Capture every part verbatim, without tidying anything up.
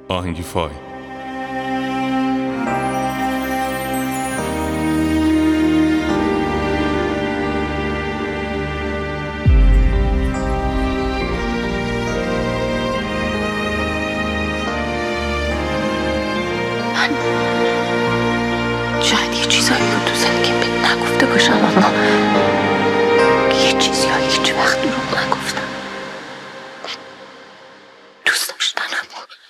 آهنگی فای. من شاید یه چیزایی رو تو زندگیم بهت نگفته باشم، اما یه چیزی ها هیچ وقت دروغ نگفتم. دوست داشتنم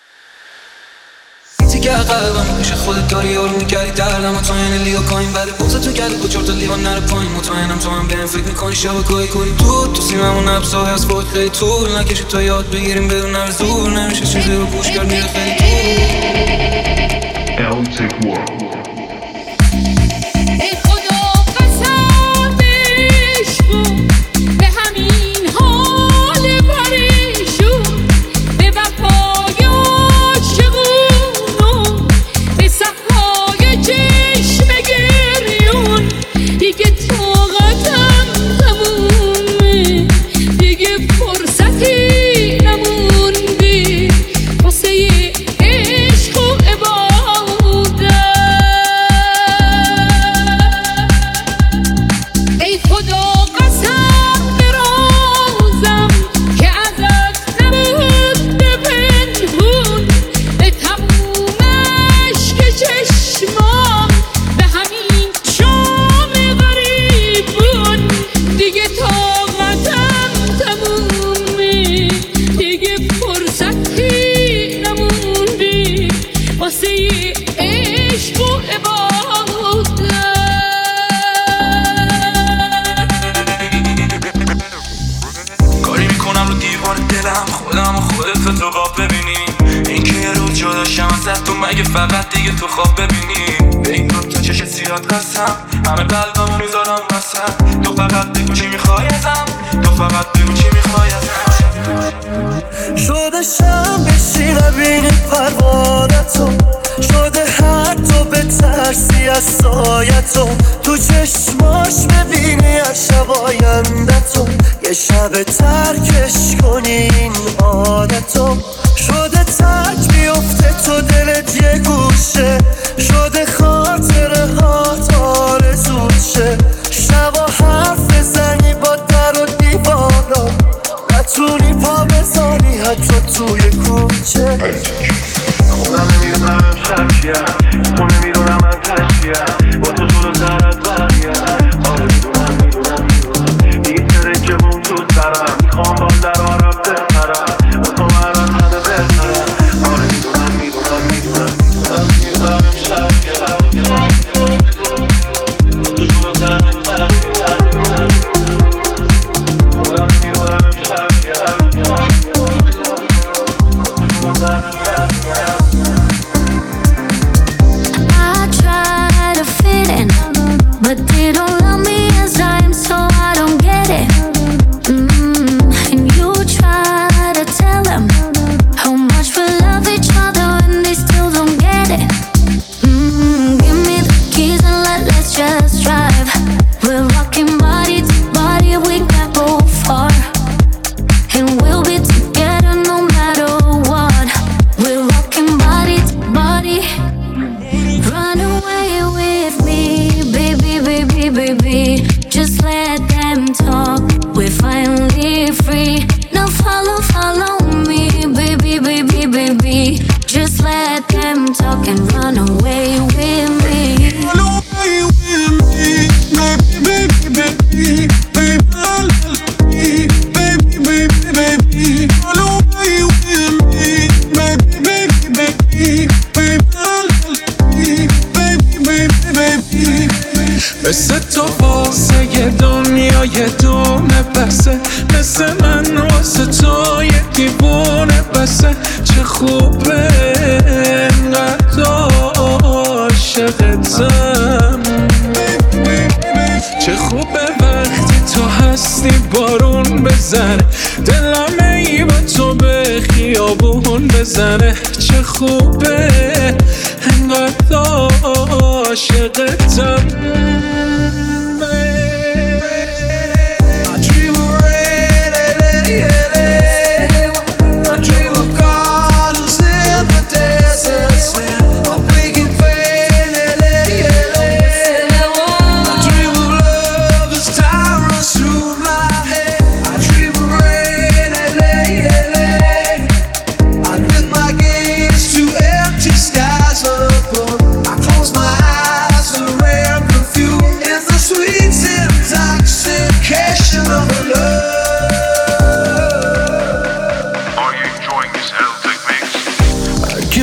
چیزی که قلبم پیش خودت داری آروم می‌کردی دردم و تو این لیو کوین بعد بوزه تو کردی با چهار تا لیوان نره پایین. مطمئنم تو هم بهم فکر می‌کنی شب گاهی کنی تو تو سیممون نبضای از فوت خیلی طول نکشید تا یاد بگیریم بدون هر زور نمیشه چیزی رو گوش کرد میره خیلی طول. تو خواب ببینی این که یه روز جدا شم ازت تو مگه فقط دیگه تو خواب ببینی به این دو تا چش سیاد قسم همه قلبمو میذارم وسط تو فقط بگو چی میخوای ازم تو فقط بگو چی میخوای ازم شده شم بشی نبینی پروانتو شده حتی به ترسی از سایتو تو چشماش ببینی از شب آیندتو یه شب ترکش کنی این عادتو شده ترک بیفته تو دلت یه گوشه شده خاطره هات آرزوت شه شبا حرف بزنی با در و دیوارا نتونی پا بزنی حتی توی کوچه خودم نمیدونم شب چیه تو نمیدونم من تشکیم با تو جلو ترت برگیم آره میدونم میدونم میدونم دیگه تره که بون تو سرم میخوام با در آراب بپرم با تو من از همه بهترم آره میدونم میدونم میدونم میدونم میدونم شب چیه با تو جلو ترت برگیم خودم نمیدونم شب چیه I try to fit in, but they don't love me as I am, so I don't get it. Mm, and you try to tell them how much we love each other, and they still don't get it. Mm, give me the keys and let, let's just drive. We're rocking body to body, we can go far, and we'll be together no matter what. We're rocking body to body. Run away with me, baby, baby, baby. Just let them talk, we're finally free. Now follow, follow me, baby, baby, baby. Just let them talk and run away with me. Run away with me, baby, baby, baby, baby, baby, baby, baby. Run away with me, baby, baby, baby, baby, baby, baby, baby. مثل تو واسه یه دنیای دونه بسه مثل من واسه تو یه دیوونه بسه چه خوبه انقدر عاشقتم چه خوبه وقتی تو هستی بارون بزنه دلم ای با تو به خیابون بزنه چه خوبه انقدر عاشقتم I dream of gardens in the day.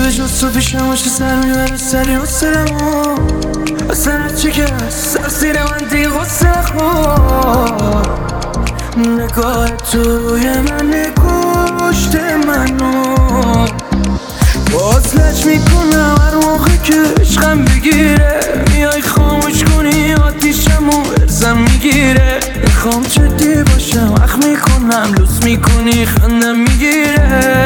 به جز تو پیشم باشه سر میبره سری حسنمو اصلا چی که سر سیر من دیگه غصه خود نگاه تو روی من نگوشت منو باز لج میکنم هر موقع که عشقم بگیره میای خاموش کنی آتیشمو ارزم میگیره میخوام جدی باشم اخ میکنم لوس میکنی خندم میگیره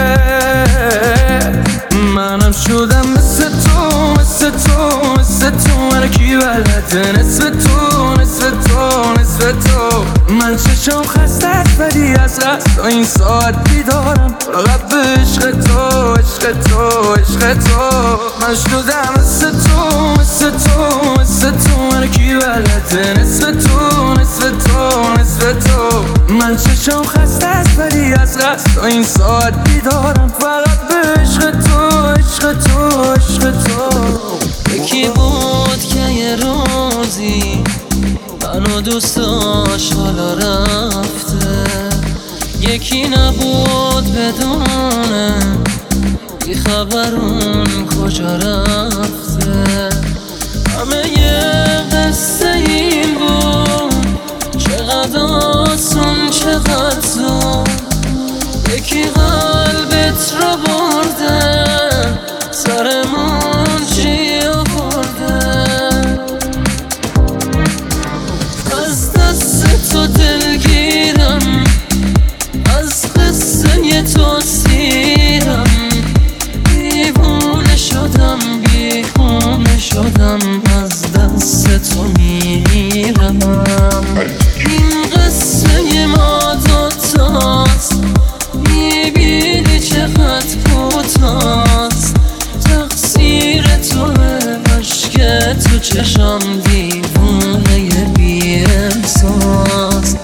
منم شدم مثل تو مثل تو مثل تو من کی بلده نصف تو نصف تو نصف تو من چشم خسته است ولی از رست این ساعت بیدارم فقط به عشق تو عشق تو عشق تو من شدم مثل تو مثل تو مثل تو من کی بلده نصف تو نصف تو نصف تو من چشم خسته است ولی از رست این ساعت بیدارم فقط به عشق تو عشق تو عشق تو یکی بود که یه روزی منو دوست داشت حالا رفته یکی نبود بدونه بی خبرون کجا رفته همه یه قصه این بود چقدر آسون چقدر زود یکی قلبت رو برده سرمون چی آورده از دست تو دلگیرم از قصه تو سیرم دیوونه شدم بیخونه شدم از دست تو میرم این قصه ما دوتاست میبینی چقدر کوتاست تقصیر توه عشق تو چشم دیوونه ی بی احساس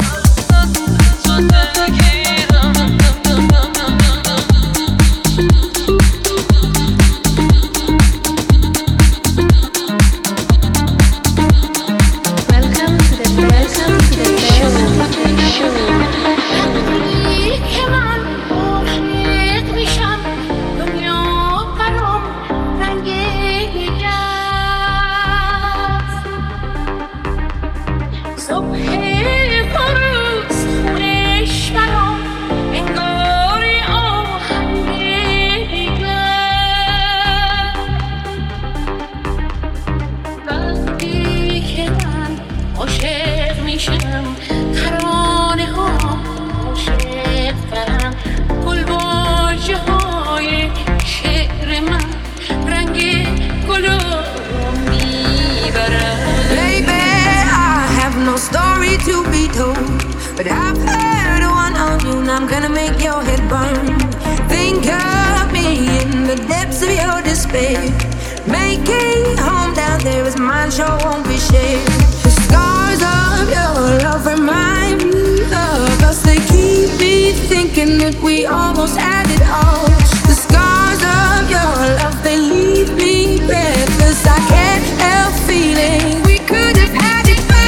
But I've heard one on you and I'm gonna make your head burn. Think of me in the depths of your despair. Making home down there is mine, sure won't be shared. The scars of your love remind me of us. They keep me thinking that we almost had it all. The scars of your love, they leave me breathless. I can't help feeling we could have had it better.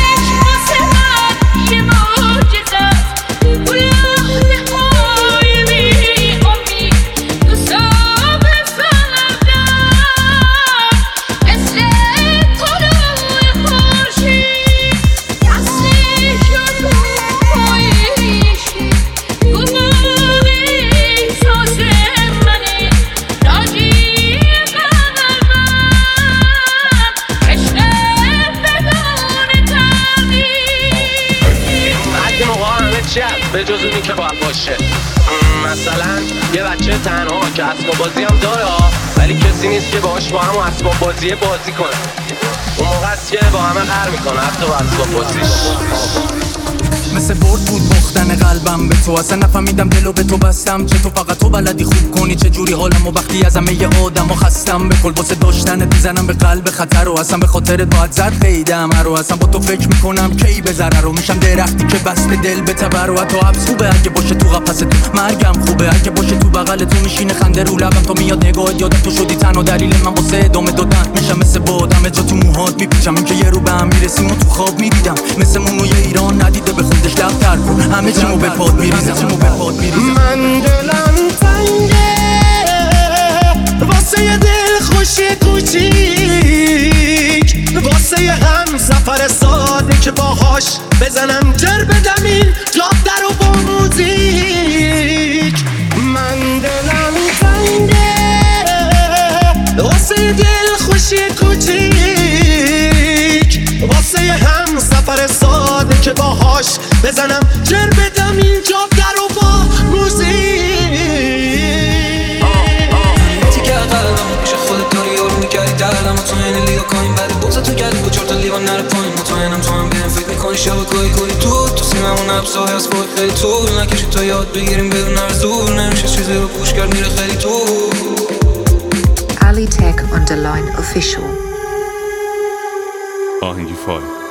به جز اونی که باید باشه مثلا یه بچه تنها که اسباب بازی هم داره ولی کسی نیست که باهاش با هم اسباب بازی بازی کنه اون موقع است که با همه قهر میکنه حتی با اسباب بازیش مثل برد بود باختن قلبم به تو اصلا نفهمیدم دلو به تو بستم چه تو فقط تو بلدی خوب کنی چه جوری حالم و وقتی از همه آدم و خستم به کل واسه داشتنت میزنم به قلب خطر و اصلا به خاطرت باید زد قیدم رو اصلا با تو فکر میکنم کی به ضرر رو میشم درختی که بسته دل به تبر و حتی حبس خوبه اگه باشه تو قفس تو مرگم خوبه اگه باشه تو بغل تو میشینه خنده رو لبم تو میاد نگاهت یادت تو شدی تنها دلیل من واسه ادامه دادن میشم مثل بادم جا تو موهات میپیچم این که یه رو به هم میرسیم و تو خواب میدیدم مثل موموی ایران ندیده به خودش دفتر کن همه چیمو به پاد میریزم من دلم تنگه بزنم جر بدم این جاب در و با موزیک. من دلم تنگه واسه دل خوشی کوچیک، واسه هم سفر ساده که باهاش بزنم جر بدم این جاب در و با موزیک. که قلبم پیش خودت داری یارو میکردی دردم مطمئن لیو کنیم بعد بغض تو گلی با چهار تا لیوان نره پایین. مطمئنم تو هم بهم فکر میکنی شب گاهی کنی تو تو سیممون ابزای از فوق خیلی طول نکشی تا یاد بگیریم بدون هر زور نمیشه چیزی رو پوش کرد میره خیلی تو. Ali Tech Underline Official. آهنگی فای